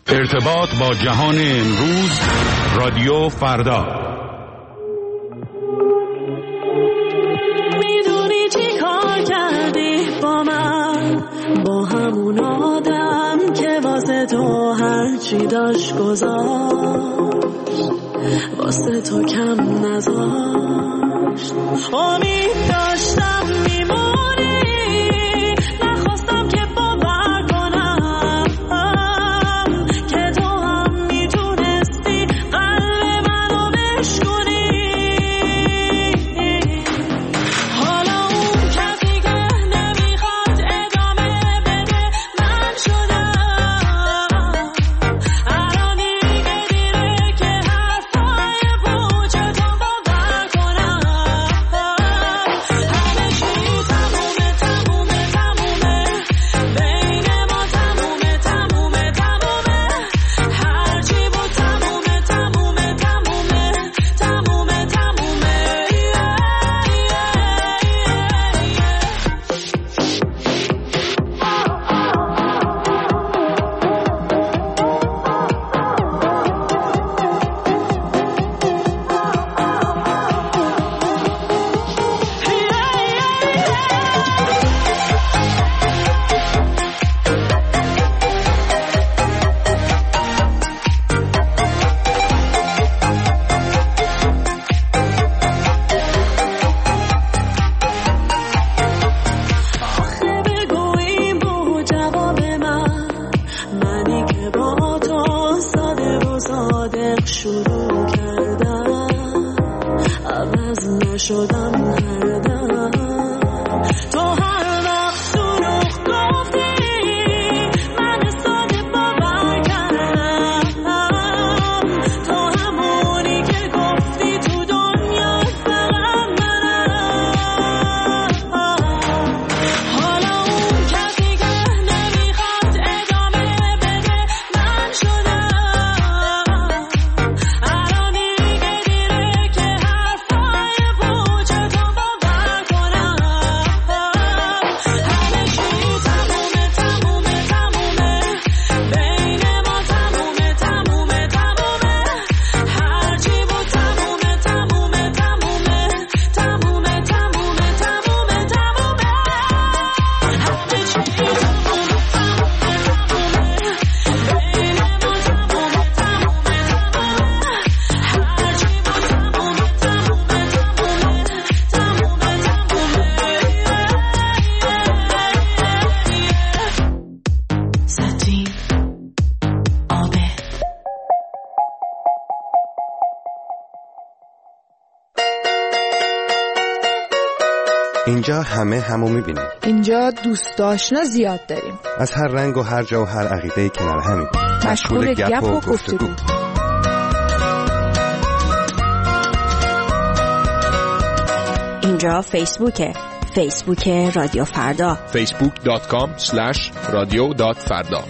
ارتباط با جهان امروز، رادیو فردا. میدونی چی کار کردی با من، با همون آدم که واسه تو هرچی داشت گذاشت، واسه تو کم نذاشت. امید داشتم میمونی، نخواستم که باور کنم که تو هم میتونستی قلب منو بشکنی. حالا اون کسی که نمیخواد ادامه بده من شدم. الان دیگه دیره که حرفای پوچتو باور کنم. همه چی تمومه تمومه تمومه، بین ما تمومه تمومه تمومه، هرچی بود تمومه تمومه تمومه تمومه تمومه. آخه بگو این بود جواب من، منی که با تو ساده و صادق شروع کردم، عوض نشدم هر دم. تو هر وقت دروغ گفتی، من ساده باور کردم. تو همونی که گفتی تو دنیا فقط منم. حالا اون کسی که نمیخواد ادامه بده من شدم. الان دیگه دیره که حرفای پوچتو باور کنم. همه چی تمومه تمومه تمومه، بین ما تمومه تمومه تمومه، هرچی بود تمومه تمومه تمومه تمومه تمومه تمومه تمومه. همه چی تمومه تمومه تمومه، بین ما سطری آبه. اینجا همه همو میبینیم، اینجا دوست آشنا زیاد داریم، از هر رنگ و هر جا و هر عقیده‌ای کنار همیم، مشغول گپ و گفتگو. اینجا فیسبوکه، فیسبوک رادیو فردا. facebook.com/radio.farda.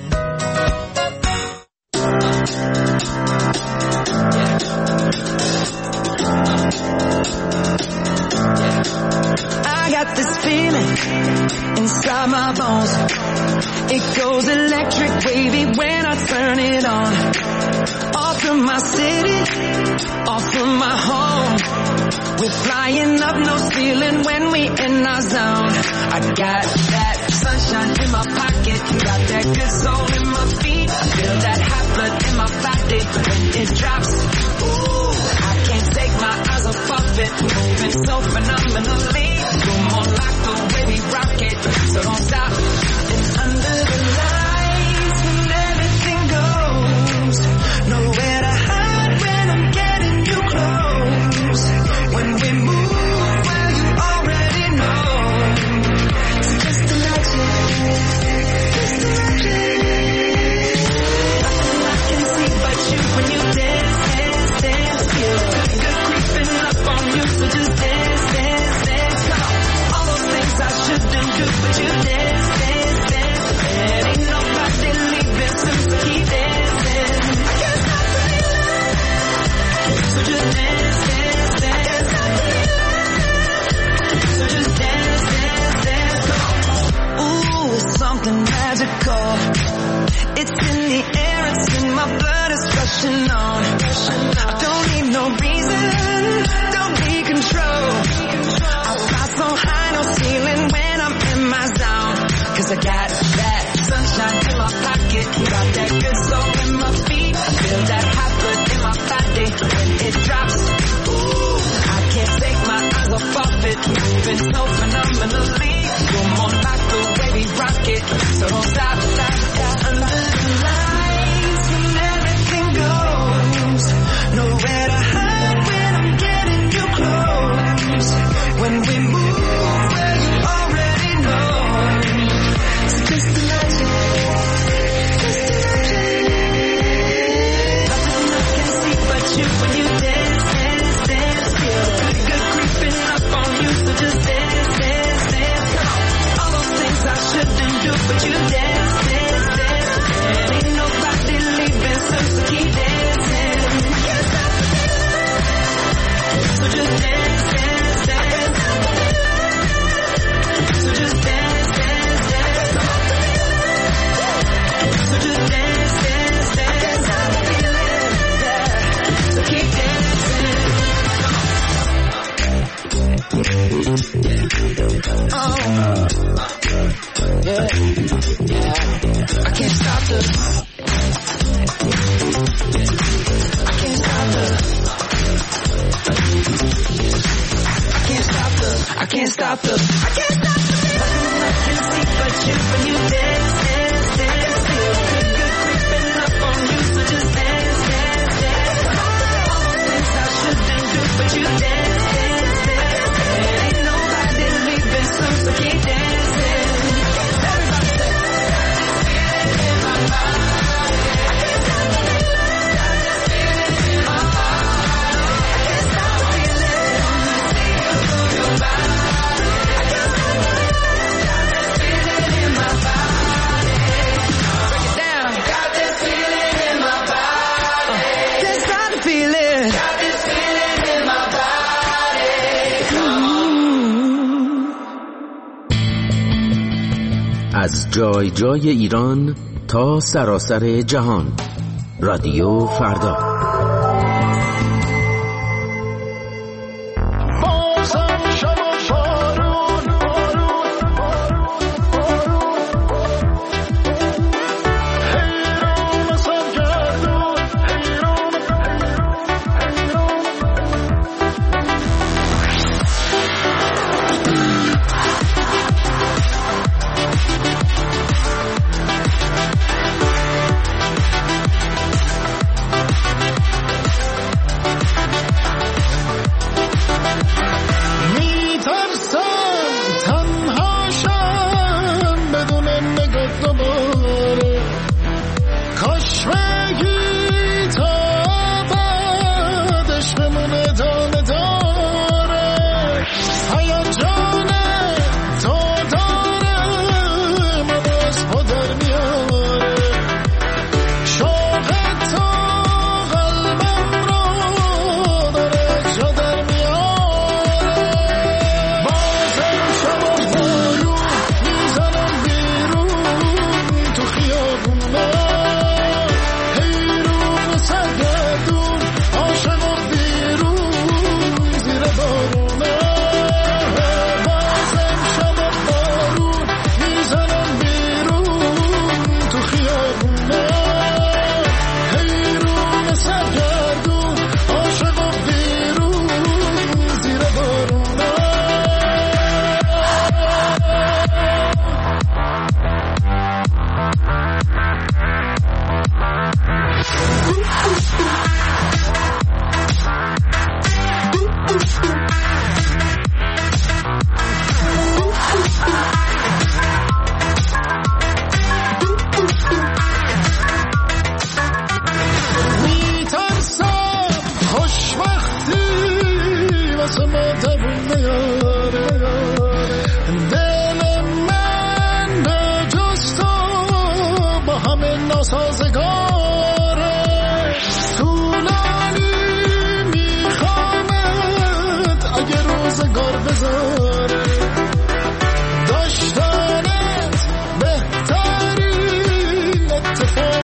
I got this feeling inside my bones. It goes electric wavy when I turn it on. Off from my city, off from my home. We're flying up, no ceiling when we in our zone. I got that sunshine in my pocket, got that good soul in my feet. I feel that hot blood in my body when it drops. Ooh, I can't take my eyes off of it, moving so phenomenally. You're more like the way we rock it, so don't stop. And under the lights when everything goes, nowhere to hide when I'm getting you close. When we move, well you already know. So just imagine, just imagine. rushing on. I don't need no reason, don't need control. I fly so high, no ceiling when I'm in my zone. Cause I got that sunshine in my pocket, got that good soul in my feet. I feel that hot blood in my body when it drops. Ooh, I can't take my eyes off of it, moving so phenomenally. You're more like the way we rock it, so don't stop, stop, stop. Under the lights when everything goes, nowhere to hide when I'm getting you close. When we move where you already know, it's just imagine, just imagine. Nothing I can see but you when you dance, dance, dance. Feel good creeping up on you, so just dance, dance, dance. Come on, all those things I shouldn't do, but you dance, dance, dance. And ain't nobody leaving, so keep dancing. I can't stop the feeling, so just dance, dance, dance. So just dance, dance, dance. So just dance, dance, dance. I can't stop the feeling, yeah. So keep dancing. Oh, yeah, yeah. I can't stop the. I can't stop the. I can't stop the. I can't stop the. I can't stop the. Nothing I can see but you when you dance, dance, dance. Feel good creeping up on you, so just dance, dance, dance. All those things I shouldn't do, but you dance, dance, dance. And ain't nobody leaving soon, so keep dancing. Everybody say, in my body. I can't stop the feeling in my body. I can't stop the feeling in your body. I can't stop the feeling in my body. Break it down. Got this feeling in my body. Can't stop the feeling. Got this feeling in my body. از جای جای ایران تا سراسر جهان، رادیو فردا. سازگار